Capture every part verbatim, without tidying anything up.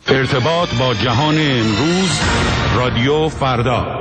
ارتباط با جهان امروز، رادیو فردا.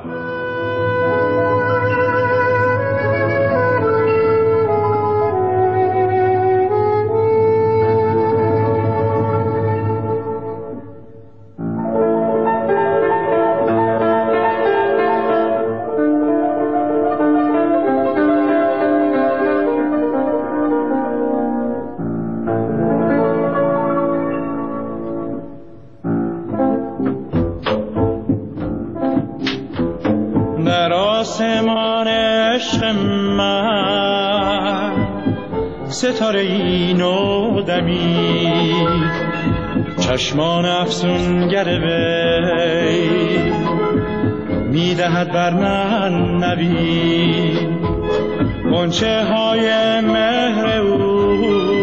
ستاره این و دمید، چشمان افسونگر وی میدهد بر من نوید. غنچه های مهر او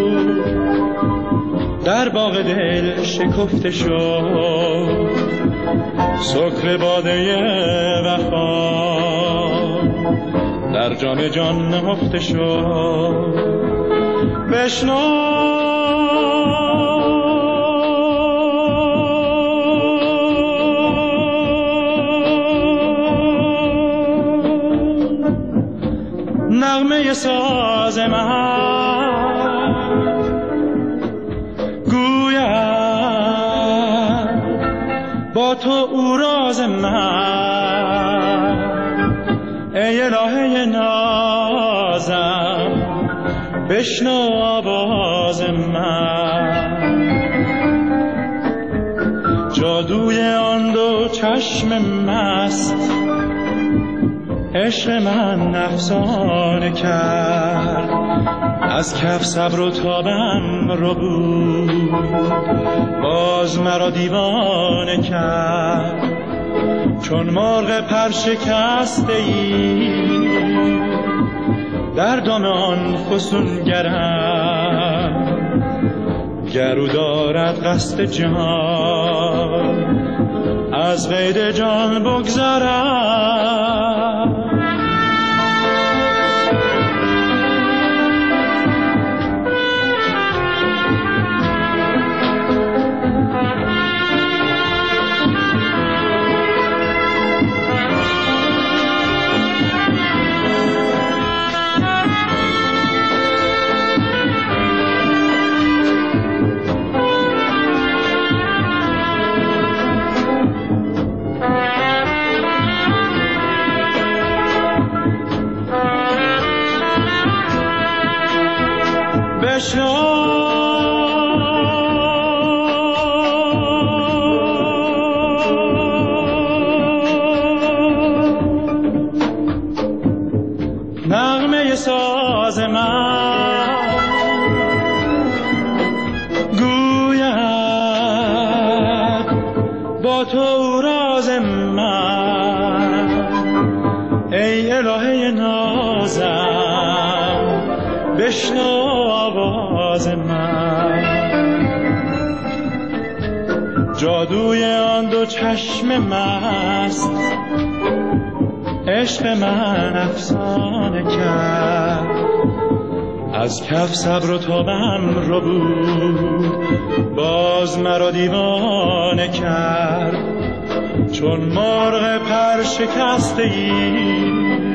در باغ دل شکفته شد، سکر باده وفا در جان جان نهفته شد. بشنو نغمه ساز من، گویم با تو او راز من. ای الهه نازم، بشنو آواز من. جادوی آن دو چشم مست عشق من افسانه کرد، از کف صبر و تابم رو بود، باز مرا دیوانه کرد. چون مرغ پرشکسته ای در دام آن فسونگرم، گرو دارد قصد جان از قید جان بگذرم. نغمه ساز من، گوید با تو راز من. ای الهه نازم، بشنو آواز من. جادوی آن دو چشم مست عشق من افسانه کرد، از کف صبر و تابم رو بود، باز مرا دیوانه کرد. چون مرغ پر شکسته ای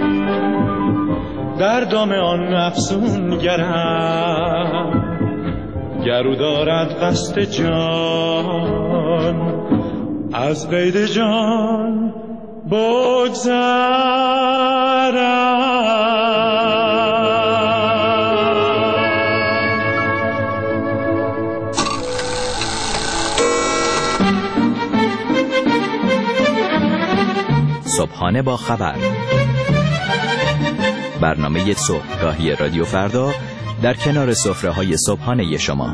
در دام آن افسونگرم، گرو دارد قصد جان از قید جان بگذرم. صبحانه با خبر، برنامه صبحگاهی رادیو فردا در کنار سفره‌های صبحانه شما.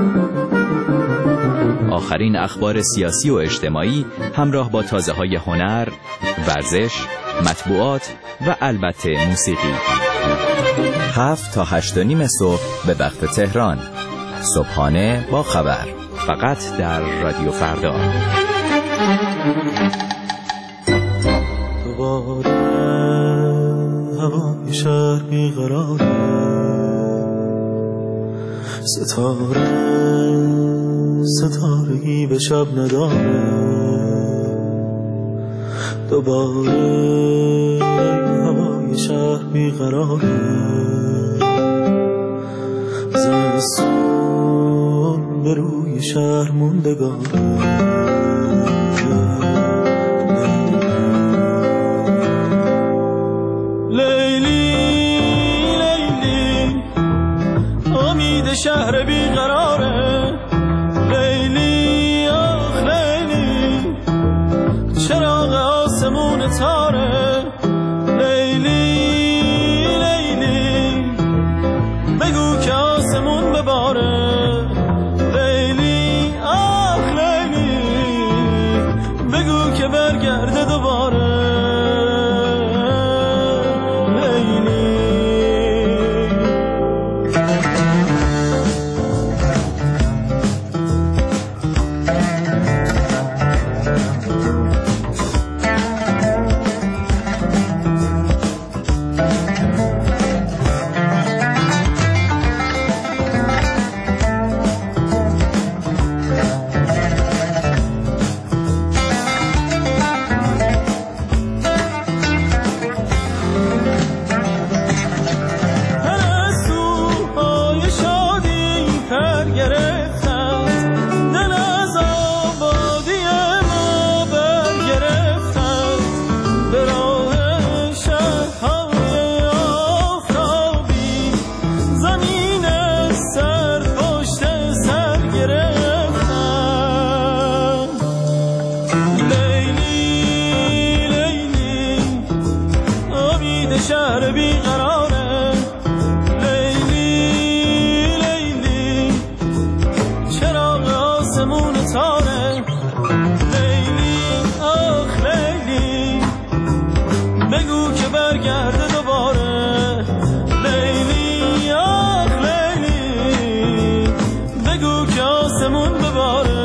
آخرین اخبار سیاسی و اجتماعی همراه با تازه‌های هنر، ورزش، مطبوعات و البته موسیقی. هفت تا هشت و نیم صبح به وقت تهران. صبحانه با خبر، فقط در رادیو فردا. دوباره هوای شهر بیقراره، ستاره ستارگی به شب نداره. دوباره هوای شهر بیقراره، زمستون به روی شهر موندگاره. شهر بیقراره، لیلی آخ لیلی، چراغ آسمون تاره. لیلی لیلی، بگو که آسمون بباره. لیلی آخ لیلی، بگو که برگرده دوباره. شهر بیقراره، لیلی لیلی، چراغ آسمون تاره. لیلی آخ لیلی، بگو که برگرده دوباره. لیلی آخ لیلی، بگو که آسمون بباره.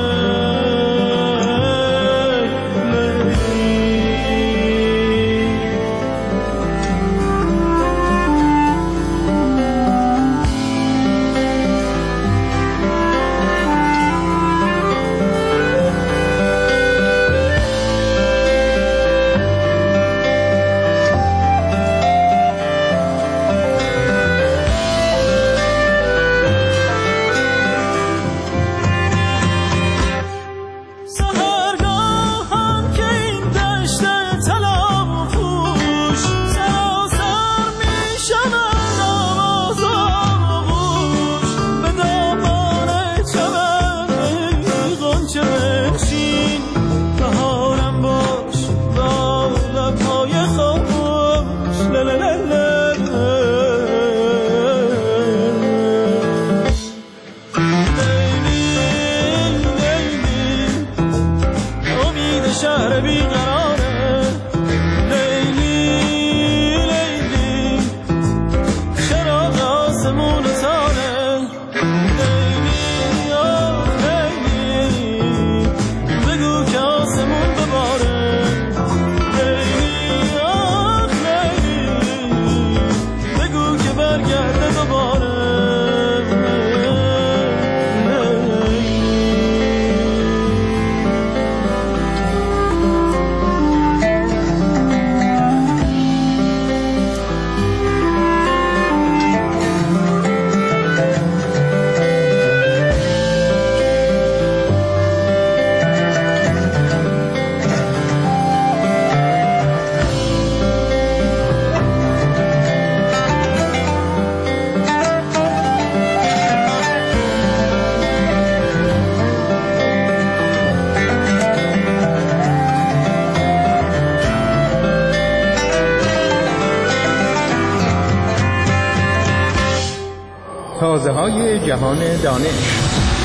شهر بیقراره، لیلی لیلی، چراغ آسمون تاره. لیلی آخ لیلی، بگو که آسمون بباره. لیلی آخ لیلی، بگو که برگرده دوباره. تازه‌های جهان دانش.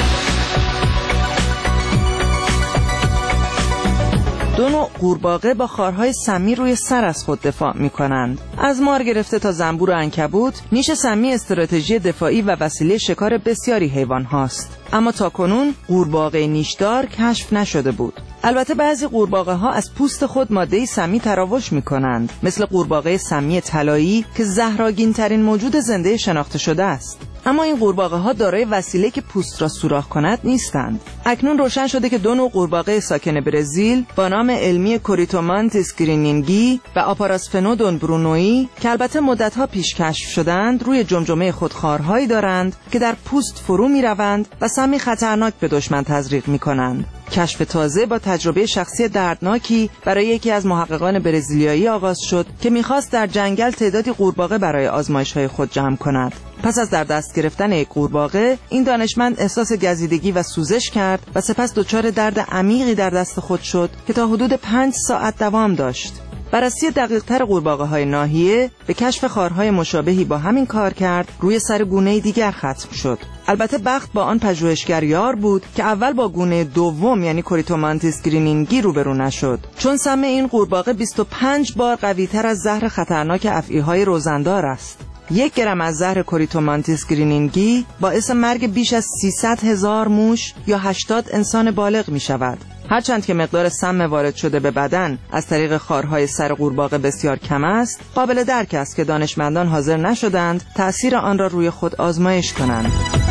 دو نوع قورباغه با خارهای سمی روی سر از خود دفاع می کنند. از مار گرفته تا زنبور و عنکبوت، نیش سمی استراتژی دفاعی و وسیله شکار بسیاری حیوان هاست. اما تاکنون قورباغه نیشدار کشف نشده بود. البته بعضی قورباغه ها از پوست خود ماده سمی تراوش می کنند، مثل قورباغه سمی طلایی که زهرآگین ترین موجود زنده شناخته شده است. اما این قورباغه ها دارای وسیله که پوست را سوراخ کند نیستند. اکنون روشن شده که دو نوع قورباغه ساکن برزیل با نام علمی کوریتومانتیس گرینینگی و آپاراسفنودون برونویی که البته مدت‌ها پیش کشف شدند، روی جمجمه خود خارهایی دارند که در پوست فرو می‌روند و سمی خطرناک به دشمن تزریق می‌کنند. کشف تازه با تجربه شخصی دردناکی برای یکی از محققان برزیلیایی آغاز شد که می‌خواست در جنگل تعدادی قورباغه برای آزمایش‌های خود جمع کند. پس از در دست گرفتن یک قورباغه، این دانشمند احساس گزیدگی و سوزش کرد و سپس دچار درد عمیقی در دست خود شد که تا حدود پنج ساعت دوام داشت. بررسی دقیق‌تر قورباغه‌های ناحیه به کشف خارهای مشابهی با همین کار کرد روی سر گونه دیگر ختم شد. البته بخت با آن پژوهشگر یار بود که اول با گونه دوم یعنی کوریتومانتیس گرینینگی روبرو نشد، چون سم این قورباغه بیست و پنج بار قوی‌تر از زهر خطرناک افعی‌های روزندار است. یک گرم از زهر کوریتومانتیس گرینینگی باعث مرگ بیش از سیصد هزار موش یا هشتاد انسان بالغ می شود. هرچند که مقدار سم وارد شده به بدن از طریق خارهای سر قورباغه بسیار کم است، قابل درک است که دانشمندان حاضر نشدند تأثیر آن را روی خود آزمایش کنند.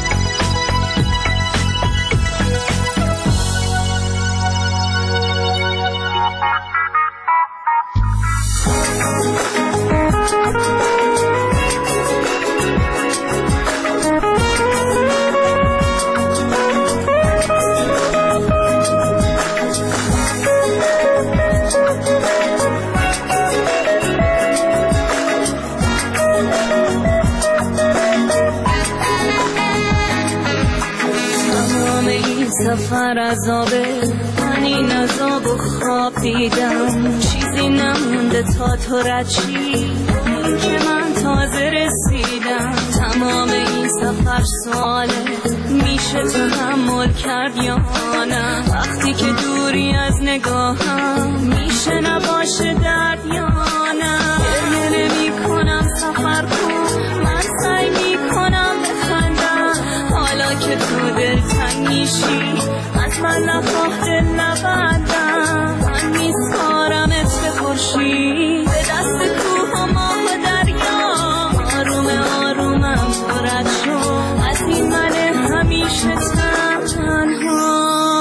سفر عذابه، من این عذاب و خواب دیدم، چیزی نمونده تا تو رد شی، این که من تازه رسیدم. تمام این سفر ساله، میشه تحمل کرد یا نه؟ وقتی که دوری از نگاهم، میشه نباشه درد یا نه؟ گریه نمی کنم سفر کن، من سعی می کنم بخندم، حالا که تو دل تنگ میشی از من نخواه دل نبندم. من میسپارمت به خورشید، به دست کوه و ماه و دریا، آروم آرومم پرد شو از این من همیشه تنها.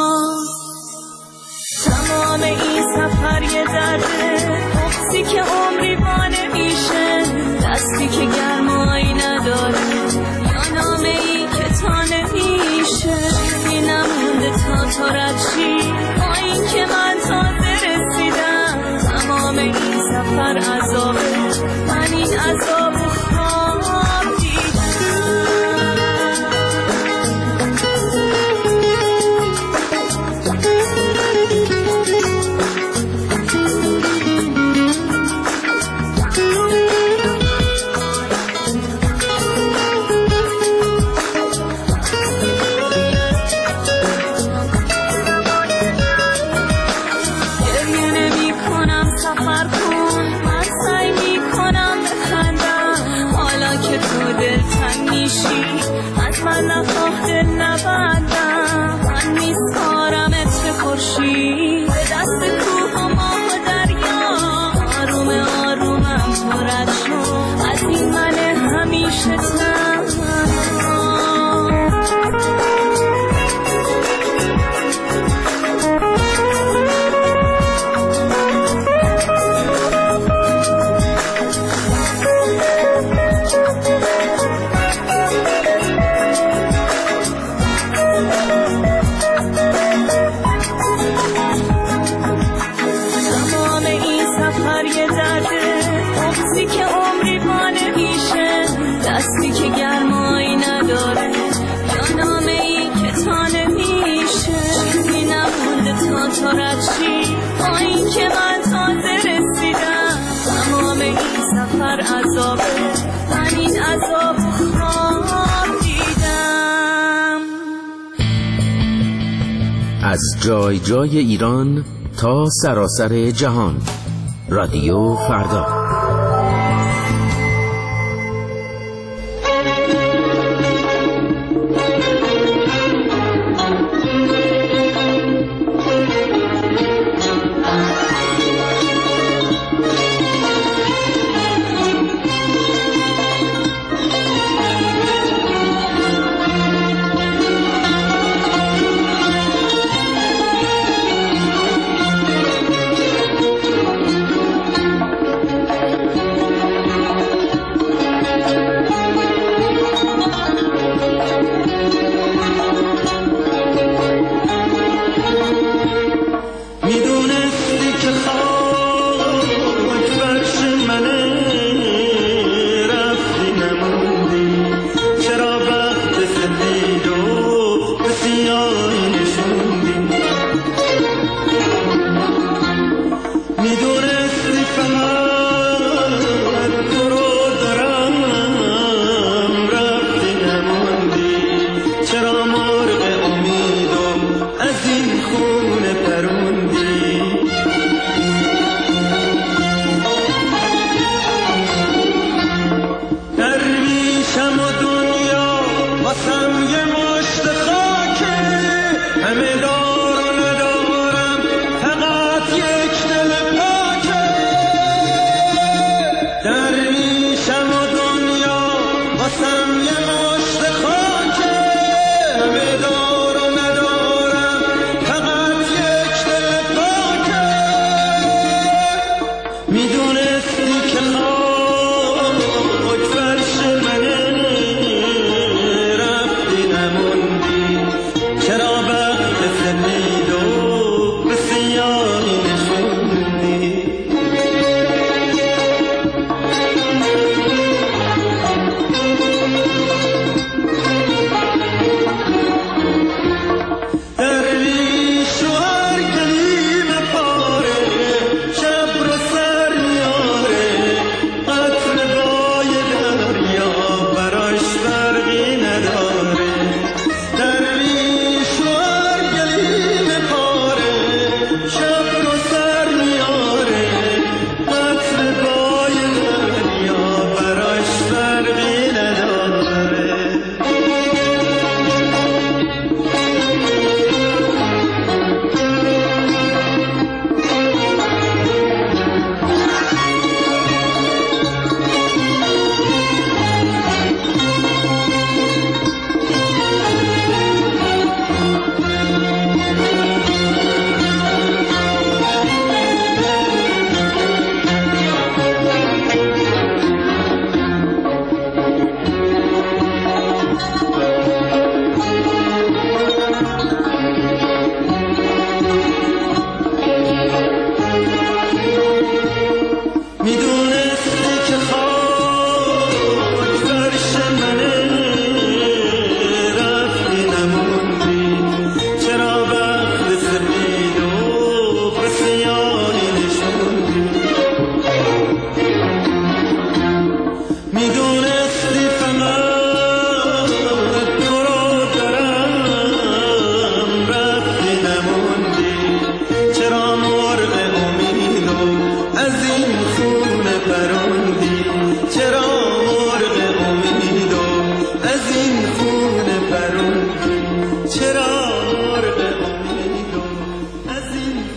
تمام این سفر یه درده، بغضی که عمری با نمیشه، دستی که گرمایی نداره یا نامه ای که تا نمیشه. چیزی نمونده تا تو رد شی، با این که من تازه رسیدم. تمام این سفر عذابه، من این عذاب و خواب دیدم. از من نخواه دل نبندم، من میسپارمت به خورشید، به دست کوه و ماه و دریا، آروم آرومم پرد شو از این من همیشه تنها. دستی که گرمایی نداره یا نامه ای که تا نمیشه. چیزی نمونده تا تو رد شی، با این که من تازه رسیدم. تمام این سفر عذابه، من این عذاب خواب دیدم. از جای جای ایران تا سراسر جهان، رادیو فردا.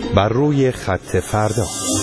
بر روی خط فردا.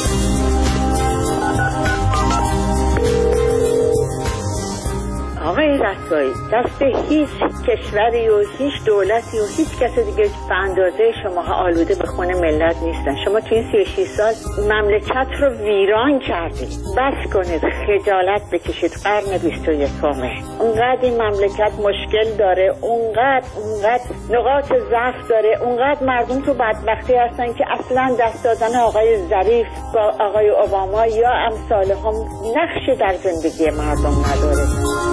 آقای رسایی، دست هیچ کشوری و هیچ دولتی و هیچ کس دیگه به اندازه شماها آلوده به خون ملت نیستن. شما توی این سی و شش سال مملکت رو ویران کردید. بس کنید، خجالت بکشید. قرن بیست و یکمه. اونقدر این مملکت مشکل داره، اونقدر اونقدر نقاط ضعف داره، اونقدر مردم تو بدبختی هستن که اصلا دست دادن آقای ظریف با آقای اوباما یا امثال هم نقشی در زندگی مردم نداره.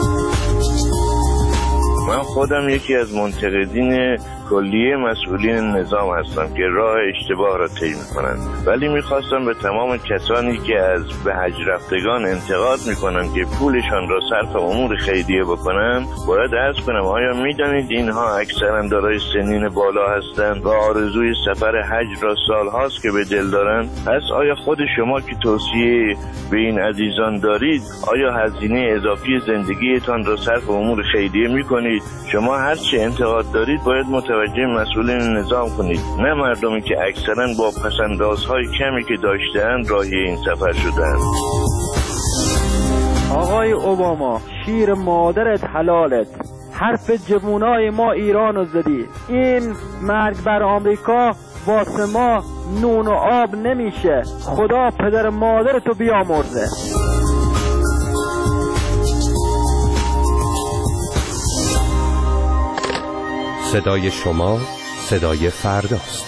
من خودم یکی از منتقدین کلیه مسئولین نظام هستم که راه اشتباه را طی می‌کنند، ولی می‌خواستم به تمام کسانی که از به حج رفتگان انتقاد می‌کنند که پولشان را صرف امور خیریه بکنند باید عرض کنم آیا می‌دانید اینها اکثرا دارای سنین بالا هستند و آرزوی سفر حج را سال‌هاست که به دل دارند؟ پس آیا خود شما که توصیه به این عزیزان دارید آیا هزینه اضافی زندگیتان را صرف امور خیریه می‌کنید؟ شما هر چه انتقاد دارید باید متوجه مسئولین نظام کنید، نه مردمی که اکثرا با پسندازهای کمی که داشتند راهی این سفر شدند. آقای اوباما، شیر مادرت حلالت، حرف جوونای ما ایرانو زدی. این مرگ بر آمریکا واسه ما نون و آب نمیشه. خدا پدر مادرتو بیامرزه. صدای شما صدای فرداست.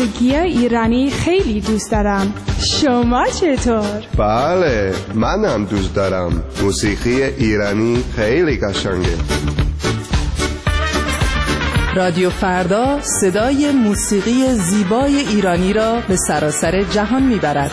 موسیقی ایرانی خیلی دوست دارم. شما چطور؟ بله، منم دوست دارم. موسیقی ایرانی خیلی قشنگه. رادیو فردا صدای موسیقی زیبای ایرانی را به سراسر جهان میبرد.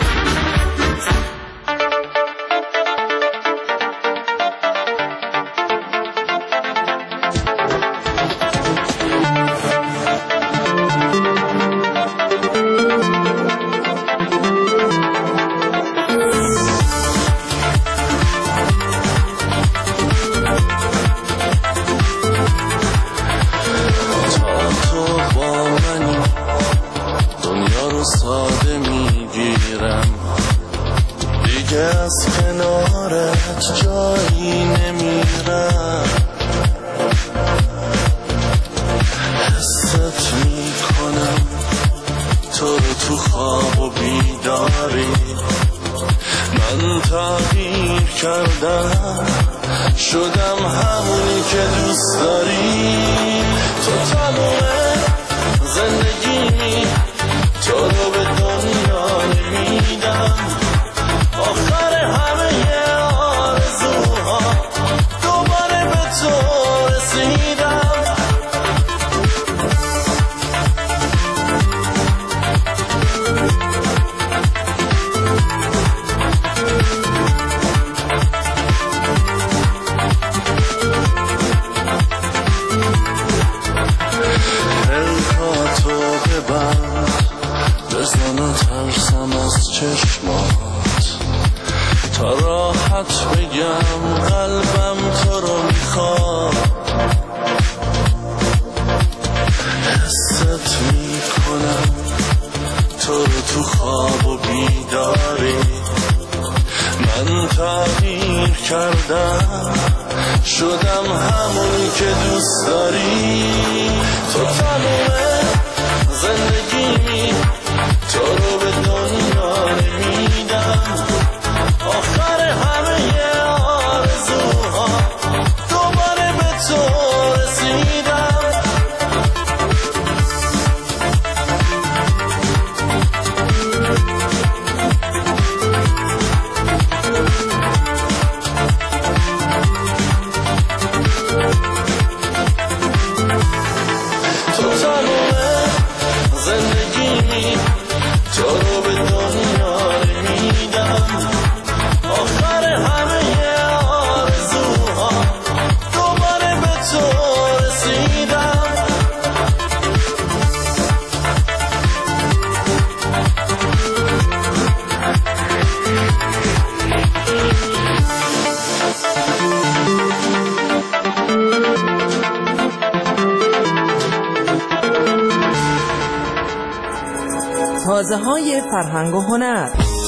تازه‌های فرهنگ و هنر.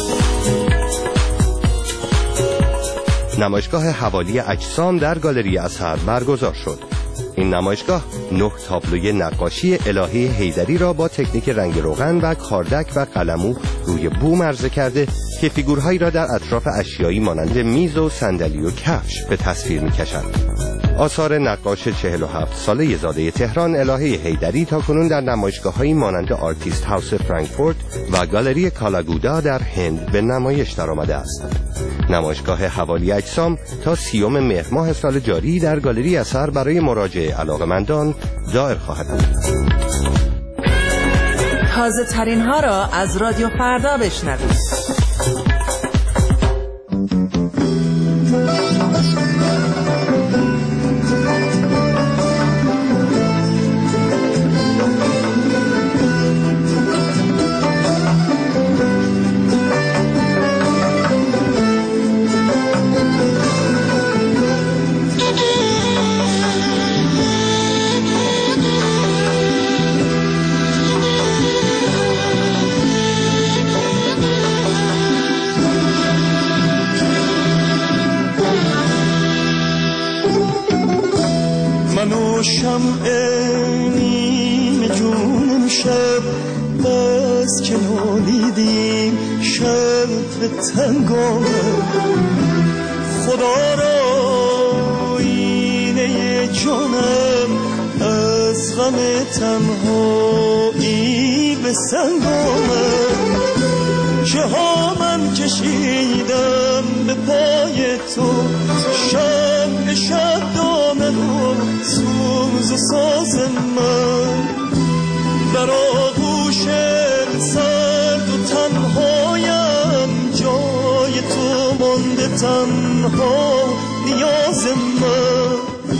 نمایشگاه حوالی اجسام در گالری اثر برگزار شد. این نمایشگاه نه تابلوی نقاشی الهی حیدری را با تکنیک رنگ روغن و کاردک و قلمو روی بوم عرضه کرده که فیگورهایی را در اطراف اشیایی مانند میز و صندلی و کفش به تصویر می‌کشند. آثار نقاش چهل و هفت ساله زاده تهران الهه حیدری تاکنون در نمایشگاه‌هایی مانند آرتیست هاوس فرانکفورت و گالری کالاگودا در هند به نمایش درآمده است. نمایشگاه حوالی اجسام تا سیوم مهر ماه سال جاری در گالری اثر برای مراجعه علاقه‌مندان دایر خواهد بود. تازه ترین ها را از رادیو فردا بشنوید. شمع نیم جونم شب بس که نالیدیم شب تنگانه خدا را اینه جانم از غم تنهایی به سنگامم که ها من کشیدم به پای تو شب شب دامه و سوز و ساز من در آغوش سرد و تنهایم جای تو مانده تنها نیاز من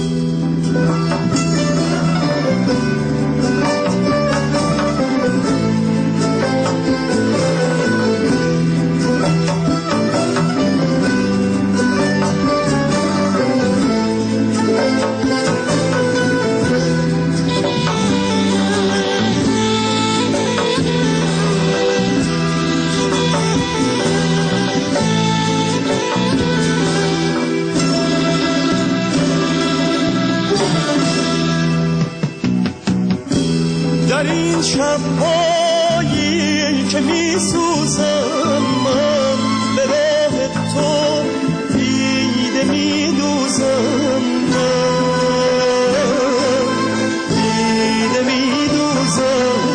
در این شب‌هایی که می‌سوزم من به راه تو دیده می‌دوزم من دیده می‌دوزم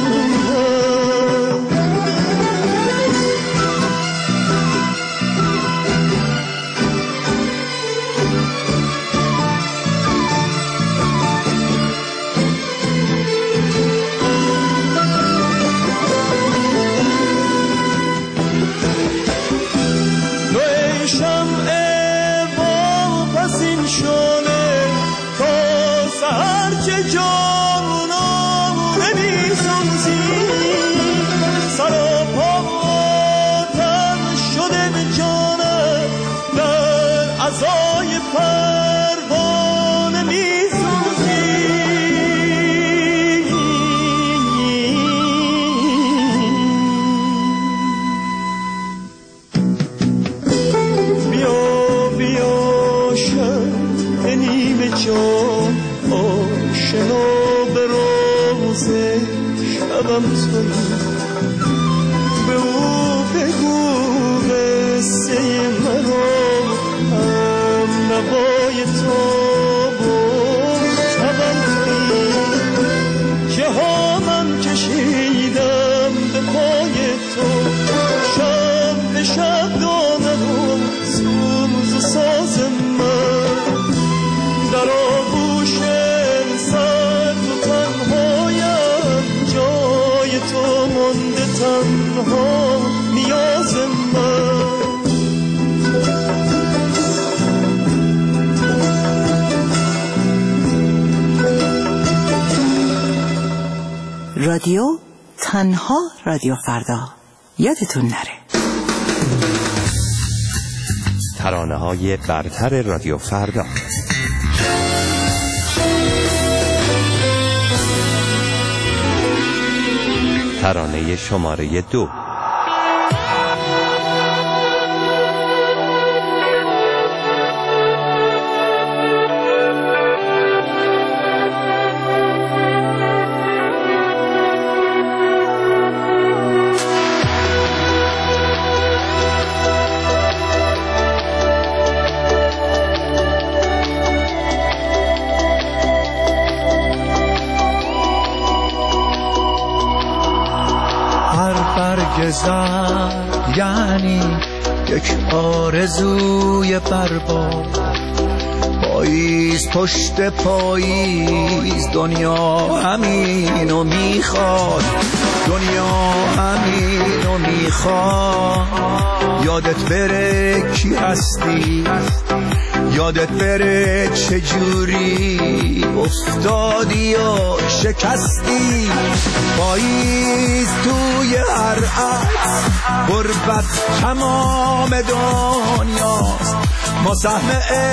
شبم توی به او بگو قصه مرا هم نوای تو بود شبم توی که ها من کشیدم به پای تو شب به شب دامه و سوز و ساز من در آغوش سرد و تنهایم جای تو مانده تنها نیاز من رادیو تنها رادیو فردا یادتون نره. ترانه های برتر رادیو فردا. ترانه شماره دو. زن یعنی یک آرزوی برباد، پاییز پشت پاییز دنیا همینو میخواد، دنیا همینو میخواد. یادت بره کی هستی، یادت بره چجوری افتادی و شکستی. پاییز توی هر عکس، غربت تمام دنیاست. ما سهم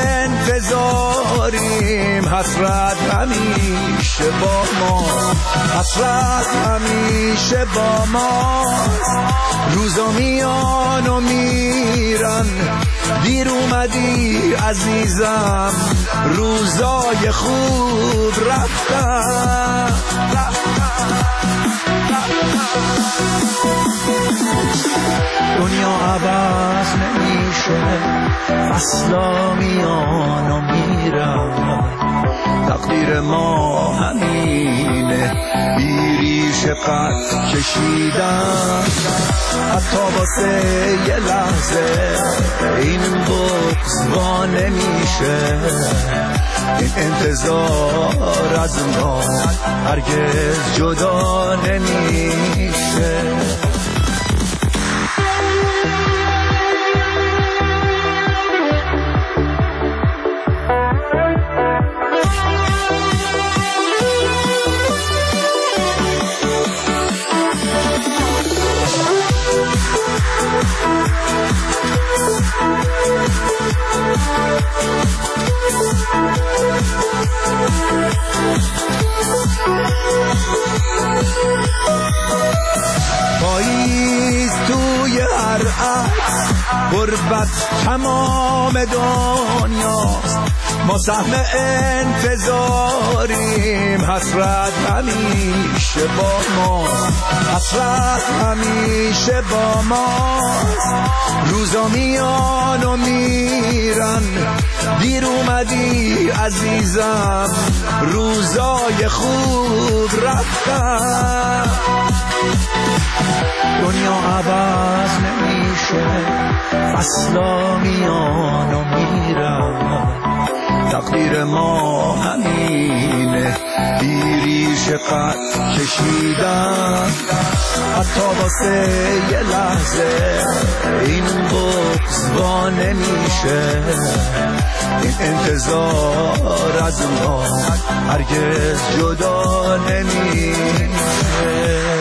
انتظاریم، حسرت همیشه با ماست، حسرت همیشه با ماست. روزا میان و میرن، دیر اومدی عزیزم، روزای خوب رفتن دنیا عوض نمیشه، فصلا میان و میرن، تقدیر ما همینه، بی ریشه قد کشیدن حتی واسه یه لحظه این بغض وا نمیشه. این انتظار از ما هرگز جدا نمیشه. پاییز توی هر عکس، غربت تمام دنیاست. ما سهم انتظاریم، حسرت همیشه با ماست، حسرت همیشه با ماست. روزا میان و میرن، دیر اومدی عزیزم، روزای خوب رفتن. دنیا عوض نمیشه، فصلا میان و میرن، تقدیر ما همینه، بی ریشه قد کشیدن حتی واسه یه لحظه این بغض وا نمیشه. این انتظار از ما هرگز جدا نمیشه.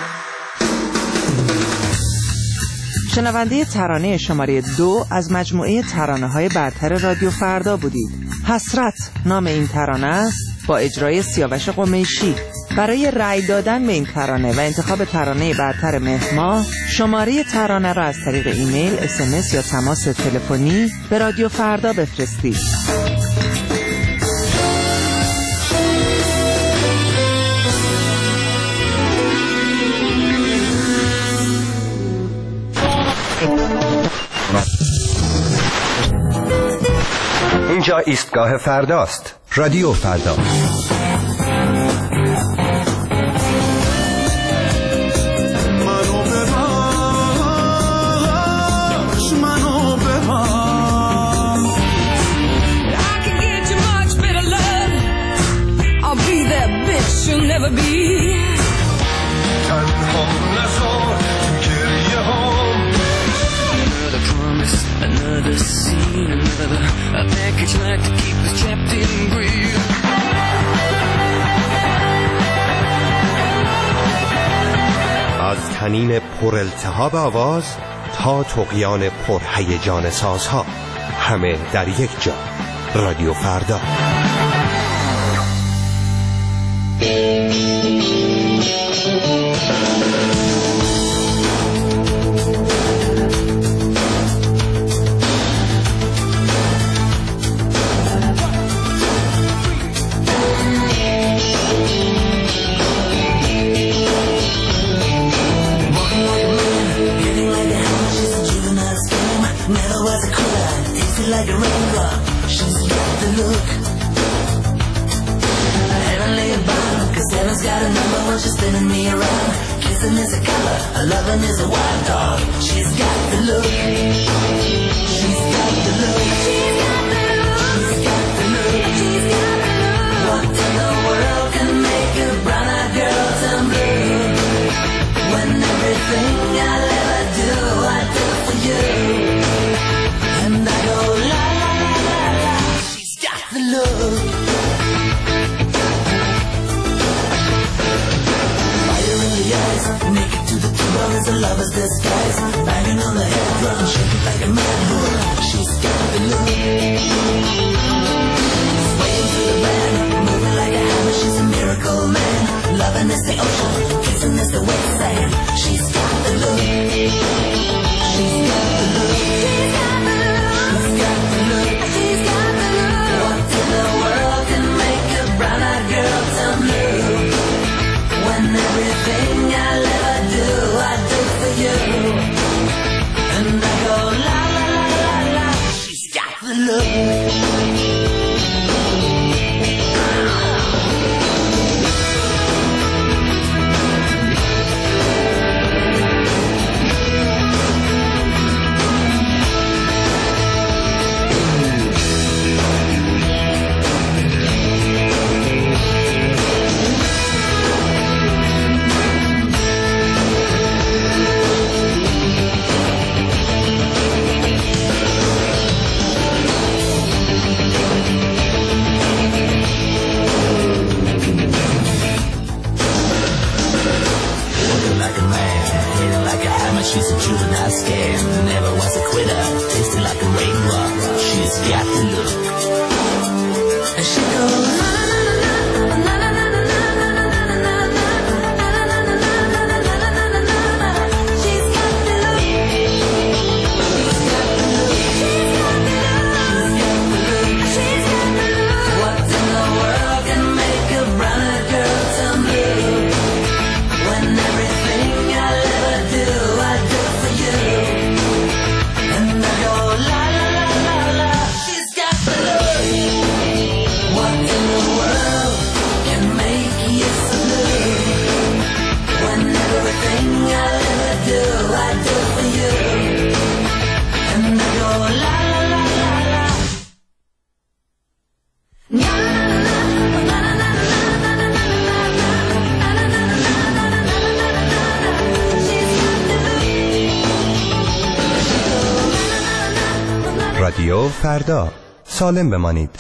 شنونده ترانه شماره دو از مجموعه ترانه‌های برتر رادیو فردا بودید. حسرت نام این ترانه است، با اجرای سیاوش قمیشی. برای رأی دادن به این ترانه و انتخاب ترانه برتر مهر، شماره ترانه را از طریق ایمیل، اس ام اس یا تماس تلفنی به رادیو فردا بفرستید. اینجا ایستگاه فرداست. رادیو فردا. از طنین پر التهاب آواز تا طغیان پر هیجان سازها، همه در یک جا. رادیو فردا. mama, she's a true and I scam. Never was a quitter, tasted like a raindrop. She's got the look. And she goes la la la la la la la la la la la la. She's got the look. She's got the look. She's got the look. What in the world can make a browner girl tell me? When everything I'll ever do, I do for you. And I go la la la la la. She's got the look. What in the world can make you so blue? When everything I'll ever do, I do for you. And I go la la la la la. La la la la رادیو فردا، سالم بمانید.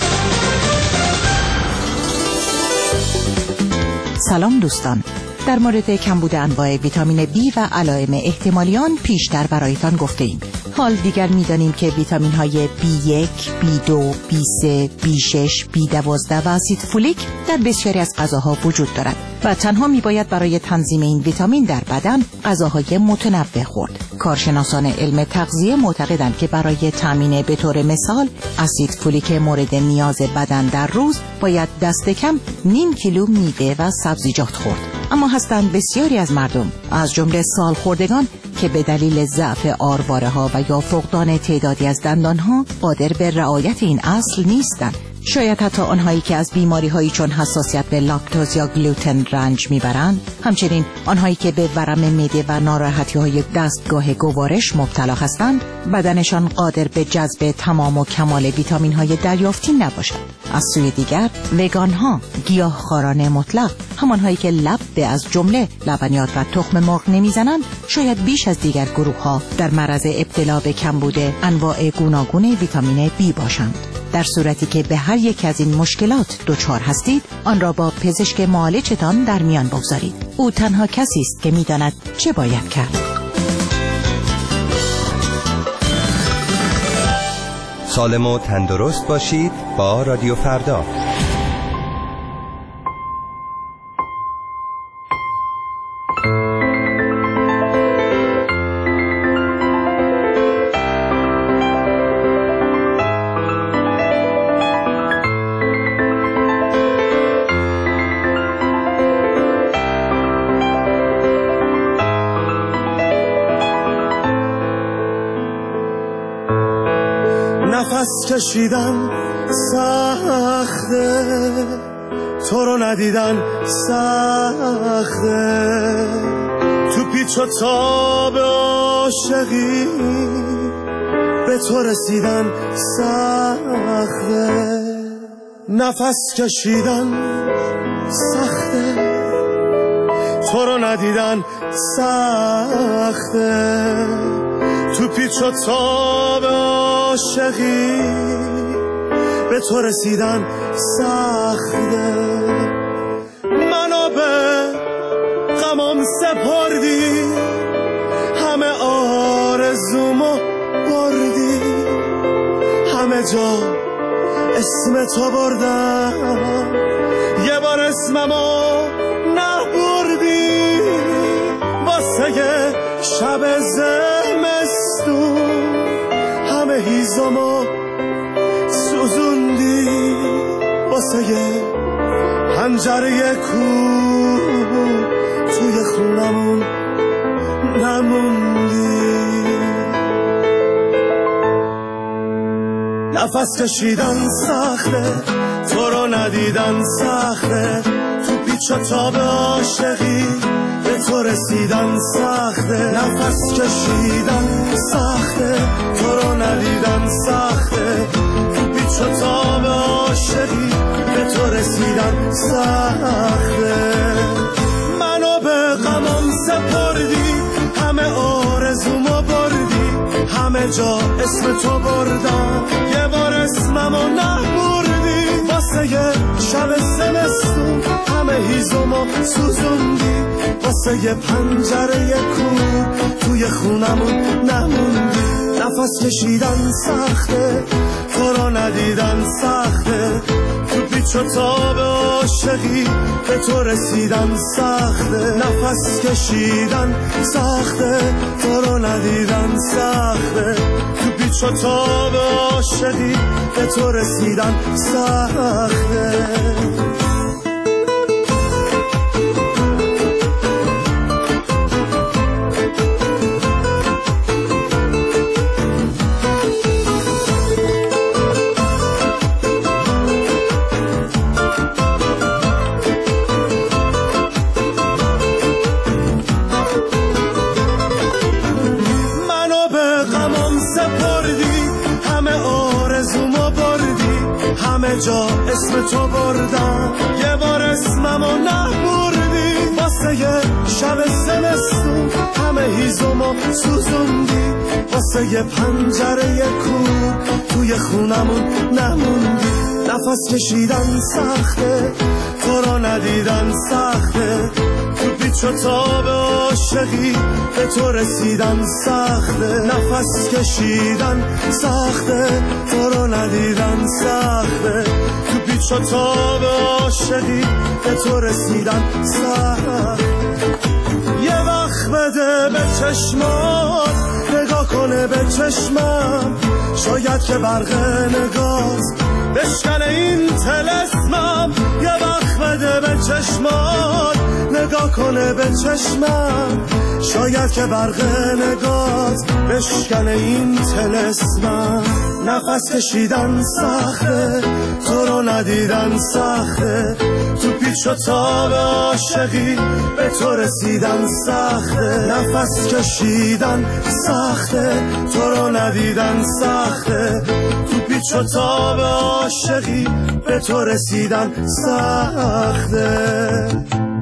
سلام دوستان، در مورد کمبود انواع ویتامین بی و علائم احتمالیان پیشتر برایتان گفته ایم. حال دیگر می‌دانیم که ویتامین های بی یک، بی دو، بی سه، بی شش، بی دوازده و اسید فولیک در بسیاری از غذاها وجود دارد و تنها میباید برای تنظیم این ویتامین در بدن غذاهای متنوع خورد. کارشناسان علم تغذیه معتقدند که برای تامین به طور مثال اسید فولیک مورد نیاز بدن در روز باید دست کم نیم کیلو میوه و سبزیجات خورد. اما هستند بسیاری از مردم از جمله سالخوردگان که به دلیل ضعف آرواره ها و یا فقدان تعدادی از دندان ها قادر به رعایت این اصل نیستند. شاید حتی آنهایی که از بیماری هایی چون حساسیت به لاکتوز یا گلوتن رنج میبرند، همچنین آنهایی که به ورم معده و ناراحتی های دستگاه گوارش مبتلا هستند، بدنشان قادر به جذب تمام و کمال ویتامین های دریافتی نباشد. از سوی دیگر وگان ها، گیاهخواران مطلق، همانهایی که لب به از جمله لبنیات و تخم مرغ نمیزنند، شاید بیش از دیگر گروه ها در معرض ابتلا به کمبود انواع گوناگون ویتامین بی باشند. در صورتی که به هر یک از این مشکلات دچار هستید، آن را با پزشک معالجتان در میان بگذارید. او تنها کسی است که می‌داند چه باید کرد. سالم و تندرست باشید با رادیو فردا. نفس کشیدن سخته، تو رو ندیدن سخته، تو پیچ و تاب عاشقی به تو رسیدن سخته. نفس کشیدن سخته، تو رو ندیدن سخته، تو پیچ و تاب عاشقی به تو رسیدن سخته. منو به غمم سپردی، همه آرزومو بردی، همه جا اسم تو بردم، یه بار اسممو نبردی. واسه یه شب زمستون همه هیزمو سوزوندی، واسه یه پنجره کو توی خونمون نموندی. نفس کشیدن سخته، تو رو ندیدن سخته، تو پیچ و تاب عاشقی به تو رسیدن سخته. نفس کشیدن سخته، تو رو ندیدن سخته، تو پیچ و تاب عاشقی به تو رسیدن سخته. منو به غمم سپردی، همه آرزومو بردی، همه جا اسم تو بردم، یه بار اسممو نبردی. واسه یه شب زمستون همه هیزمو سوزوندی، واسه یه پنجره کور توی خونمون نموندی. نفس کشیدن سخته، تو رو ندیدن سخته، تو پیچ و تاب عاشقی به تو رسیدن سخته. نفس کشیدن سخته، تو رو ندیدن سخته، تو پیچ و تاب عاشقی به تو رسیدن سخته. جا اسم تو بردم، یه بار اسممو نبردی. واسه یه شب زمستون همه هیزمو سوزوندی. واسه یه پنجره کور توی خونمون نموندی. نفس کشیدن سخته، تو رو ندیدن سخته، تو پیچ و تاب عاشقی به تو رسیدن سخته. نفس کشیدن سخته، تو رو ندیدن سخته، تو پیچ و تاب عاشقی به تو رسیدن سخته. یه وقت بده به چشمات، نگاه کنه به چشمم، شاید که برق نگاز بشکنه این طلسمم. یه وقت بده به چشمات، نگاه کنه به چشمم، شاید که برق نگاز بشکنه این طلسمم. نفس کشیدن سخته، تو رو ندیدن سخته، تو پیچ و تاب عاشقی به تو رسیدن سخته. نفس کشیدن سخته، تو رو ندیدن سخته، تو پیچ و تاب عاشقی به تو رسیدن سخته.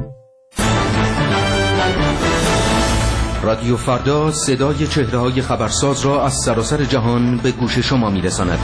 رادیو فردا صدای چهره‌های خبرساز را از سراسر جهان به گوش شما می‌رساند.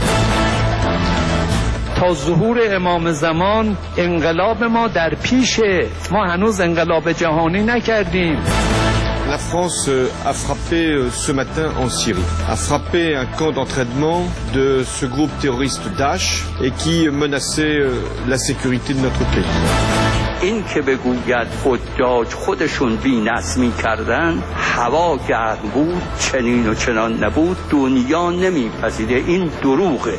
تا ظهور امام زمان انقلاب ما در پیشه، ما هنوز انقلاب جهانی نکردیم. La France a frappé ce matin en Syrie, a frappé un camp d'entraînement de ce groupe terroriste Daesh et qui menaçait la sécurité de notre pays. این که بگوید حجاج خودشون بی‌نظمی کردن، هوا گرم بود، چنین و چنان نبود، دنیا نمیپذیره، این دروغه.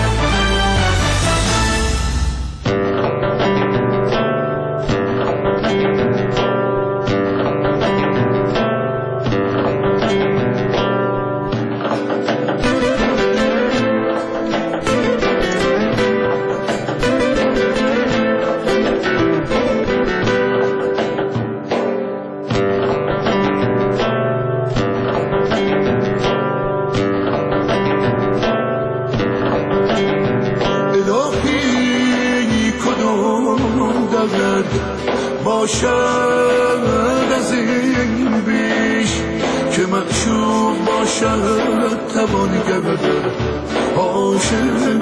باشد از این بیش که مقشوب باشد توانگر عاشق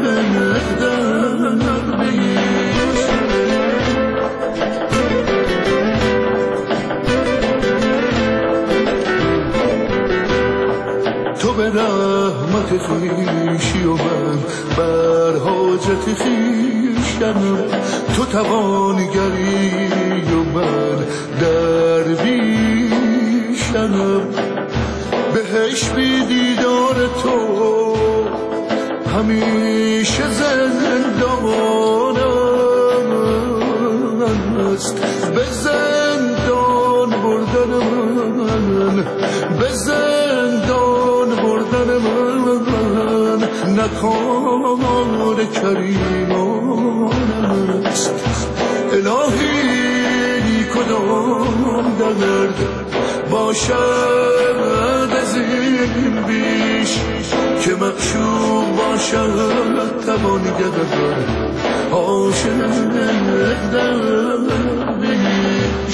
در بیش. تو به رحمت خویشی و من بر حاجت خویشم، تو توانگری و من درویشم. بهش بی دیدار تو همیشه زندانم است، به زندان بردن من، به زندان بردن من نکار کریمان است. الهی کدام درد باشد از این بیش که مقشوب باشد توانگر عاشق در بیش.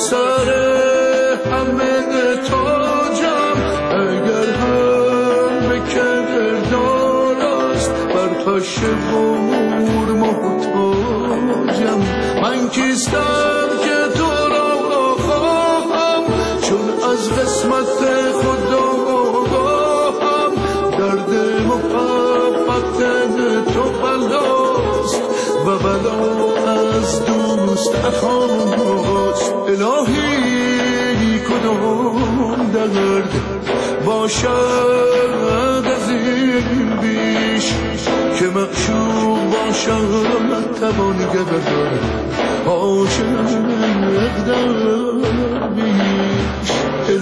سر همه تاجم اگر هم به کردار است بر پشه و مور محتاجم من کیستم که تو را خواهم چون از قسمت خدا آگاهم درد محبت تو بلاست و بلا از دوست اخاست الهی کدام درد باشد از این بیش که معشوق باشد توانگر عاشق در بیش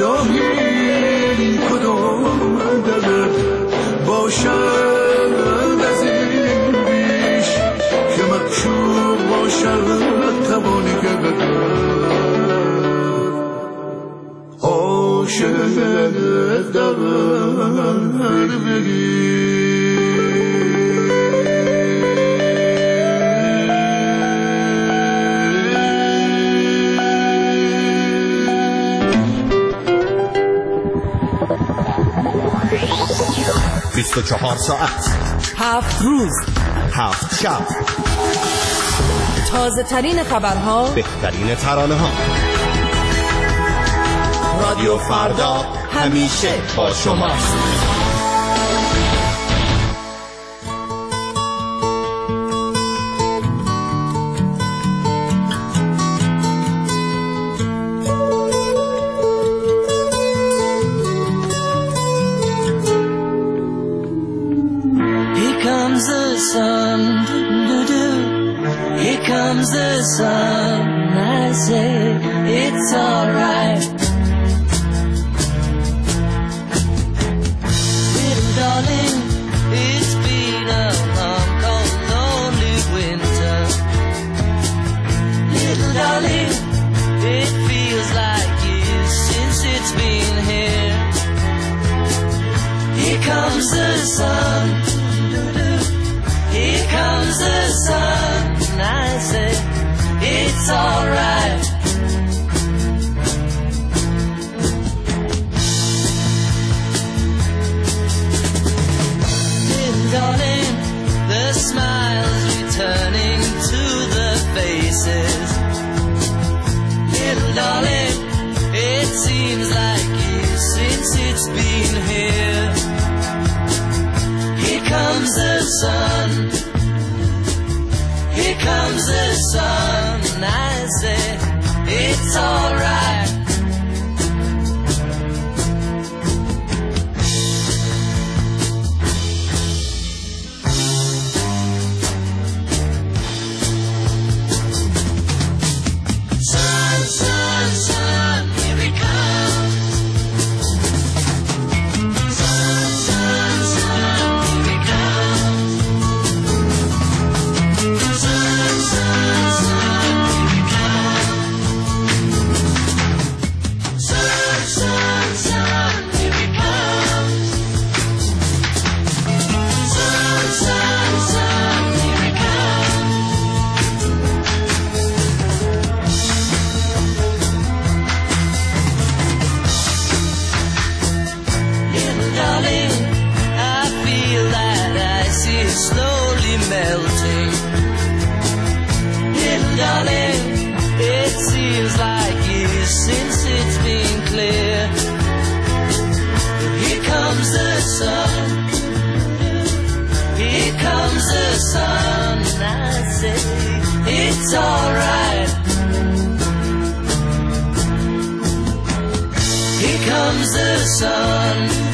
الهی کدام درد باشد از این بیش که معشوق باشد توانگر عاشق در بیش. بیست و چهار ساعت، هفت روز، هفت شب، تازه ترین خبرها، بهترین ترانه ها. رادیو فردا همیشه با شماست. Sun, doo-doo. Here comes the sun. I say it's alright. Little darling, it's been a long, cold, lonely winter. Little darling, it feels like years since it's been here. Here comes the sun. Here comes the sun, and I say it's alright. Little darling, the smiles returning to the faces. Little darling, it seems like years since it's been here. Here comes the sun. Here comes the sun, and I say it's alright. Sun, sun, sun, here it comes. Sun, sun, sun, here it comes. Sun, sun, sun, here it comes. Sun, sun, sun, here it comes. Sun, sun, sun, here it comes. Little darling, I feel that ice is slowly melting. Little darling, it seems like years since it's been clear. Here comes the sun. Here comes the sun, and I say it's alright. Here comes the sun.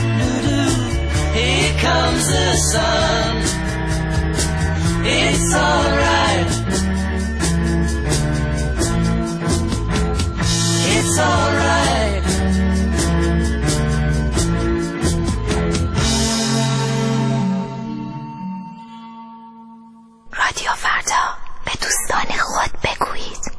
Here comes the sun. It's alright. It's alright. رادیو فردا، به دوستان خود بگویید.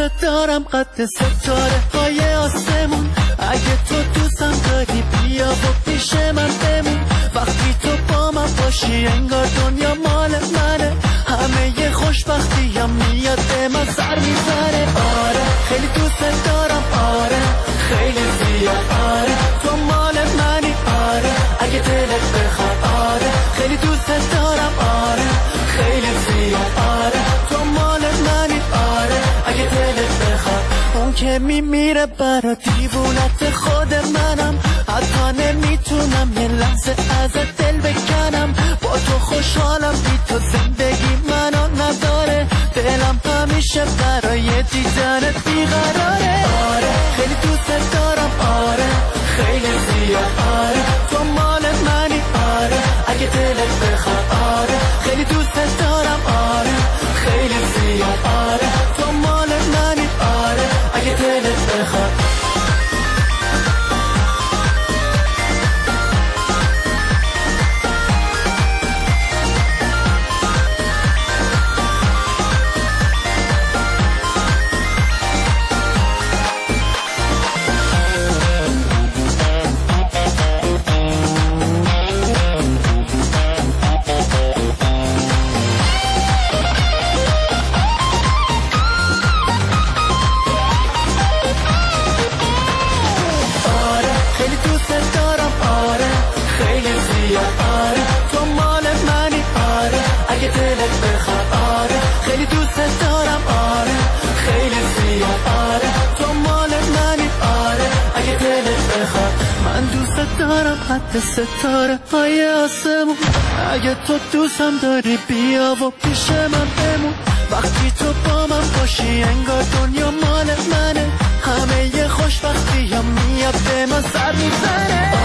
دوست دارم قد ستاره های آسمون. اگه تو دوستم داری بیا و پیش من بمون. وقتی تو با من باشی انگار دنیا مال منه. همه ی خوشبختی هم میاد به من سر میزنه. آره خیلی دوست دارم، آره خیلی زیاد، آره تو مال منی، آره اگه دلت بخواد، آره خیلی دوست دارم، آره خیلی زیاد، آره تو مال منی، آره اگه دلت بخواد. اون که میمیره برا دیوونت خود منم. حتی نمیتونم یه لحظه ازت دل بکنم. با تو خوشحالم، بی تو زندگی منو نداره. دلم همیشه برای دیدنت بیقراره. آره خیلی دوست دارم، آره خیلی زیاد، آره تو مال منی، آره اگه دلت بخواد، آره خیلی دوست دارم، آره خیلی زیاد، آره تو مال منی، آره اگه دلت بخواد. حد ستاره های آسمون. اگه تو دوستم داری بیا و پیش من بمون. وقتی تو با من باشی انگار دنیا مال منه. همه ی خوشبختی هم میاد به من سر میزنه.